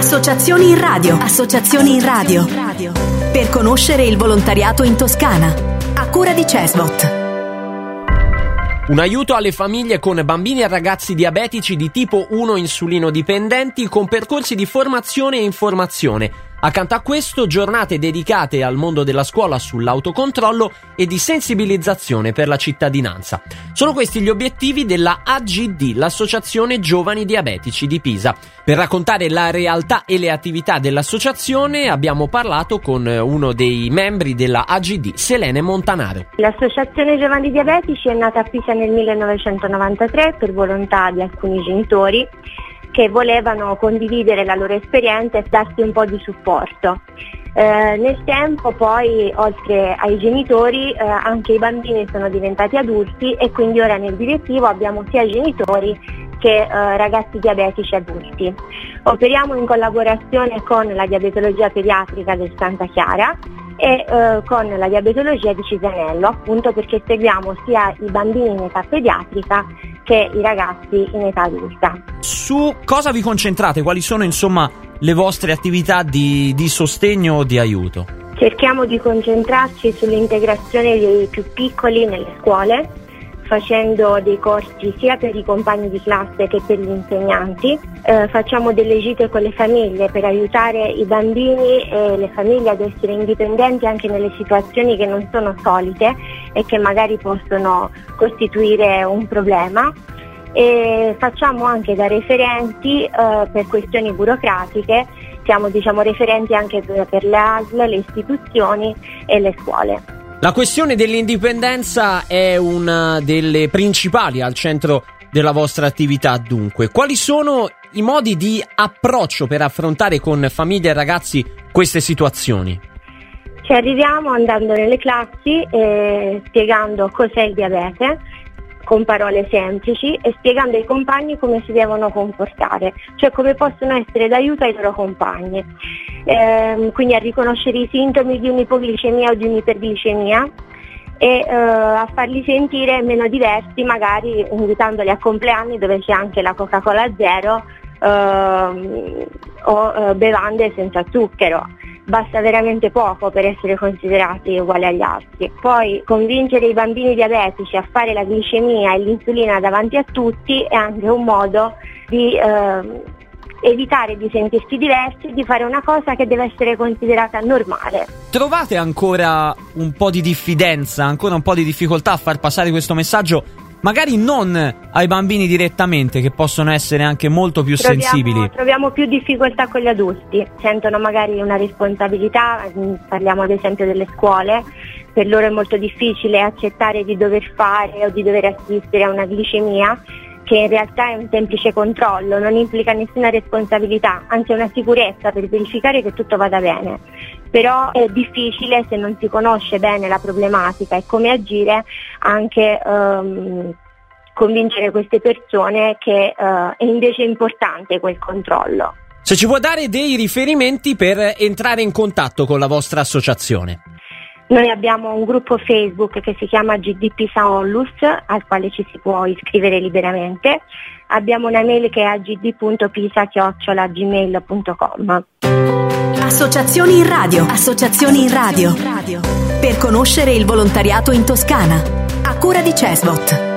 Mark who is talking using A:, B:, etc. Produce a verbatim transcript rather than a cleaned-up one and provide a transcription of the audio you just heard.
A: Associazioni in radio. Associazioni in radio. Per conoscere il volontariato in Toscana. A cura di Cesbot.
B: Un aiuto alle famiglie con bambini e ragazzi diabetici di tipo uno insulino dipendenti con percorsi di formazione e informazione. Accanto a questo, giornate dedicate al mondo della scuola sull'autocontrollo e di sensibilizzazione per la cittadinanza. Sono questi gli obiettivi della A G D, l'Associazione Giovani Diabetici di Pisa. Per raccontare la realtà e le attività dell'associazione abbiamo parlato con uno dei membri della A G D, Selene Montanaro.
C: L'Associazione Giovani Diabetici è nata a Pisa nel millenovecentonovantatré per volontà di alcuni genitori che volevano condividere la loro esperienza e darsi un po' di supporto. Eh, nel tempo poi, oltre ai genitori, eh, anche i bambini sono diventati adulti e quindi ora nel direttivo abbiamo sia genitori che eh, ragazzi diabetici adulti. Operiamo in collaborazione con la diabetologia pediatrica del Santa Chiara e eh, con la diabetologia di Cisanello, appunto perché seguiamo sia i bambini in età pediatrica che i ragazzi in età adulta.
D: Su cosa vi concentrate? Quali sono insomma le vostre attività di, di sostegno o di aiuto?
C: Cerchiamo di concentrarci sull'integrazione dei più piccoli nelle scuole, facendo dei corsi sia per i compagni di classe che per gli insegnanti. Eh, facciamo delle gite con le famiglie per aiutare i bambini e le famiglie ad essere indipendenti anche nelle situazioni che non sono solite e che magari possono costituire un problema. E facciamo anche da referenti eh, per questioni burocratiche, siamo diciamo referenti anche per, per le A S L, le istituzioni e le scuole.
B: La questione dell'indipendenza è una delle principali al centro della vostra attività, dunque. Quali sono i modi di approccio per affrontare con famiglie e ragazzi queste situazioni?
C: Ci arriviamo andando nelle classi e spiegando cos'è il diabete, con parole semplici, e spiegando ai compagni come si devono comportare, cioè come possono essere d'aiuto ai loro compagni. Ehm, quindi a riconoscere i sintomi di un'ipoglicemia o di un'iperglicemia e eh, a farli sentire meno diversi, magari invitandoli a compleanni dove c'è anche la Coca-Cola zero ehm, o eh, bevande senza zucchero. Basta veramente poco per essere considerati uguali agli altri. Poi convincere i bambini diabetici a fare la glicemia e l'insulina davanti a tutti è anche un modo di eh, evitare di sentirsi diversi e di fare una cosa che deve essere considerata normale.
D: Trovate ancora un po' di diffidenza, ancora un po' di difficoltà a far passare questo messaggio? Magari non ai bambini direttamente, che possono essere anche molto più
C: troviamo,
D: sensibili.
C: Troviamo più difficoltà con gli adulti, sentono magari una responsabilità, parliamo ad esempio delle scuole, per loro è molto difficile accettare di dover fare o di dover assistere a una glicemia, che in realtà è un semplice controllo, non implica nessuna responsabilità, anzi è una sicurezza per verificare che tutto vada bene. Però è difficile, se non si conosce bene la problematica e come agire, anche um, convincere queste persone che uh, è invece importante quel controllo.
B: Se ci può dare dei riferimenti per entrare in contatto con la vostra associazione.
C: Noi abbiamo un gruppo Facebook che si chiama G D Pisa Onlus, al quale ci si può iscrivere liberamente. Abbiamo una mail che è a g d punto pisa chiocciola gmail punto com.
A: Associazioni in radio. Associazioni in radio. Per conoscere il volontariato in Toscana. A cura di Cesbot.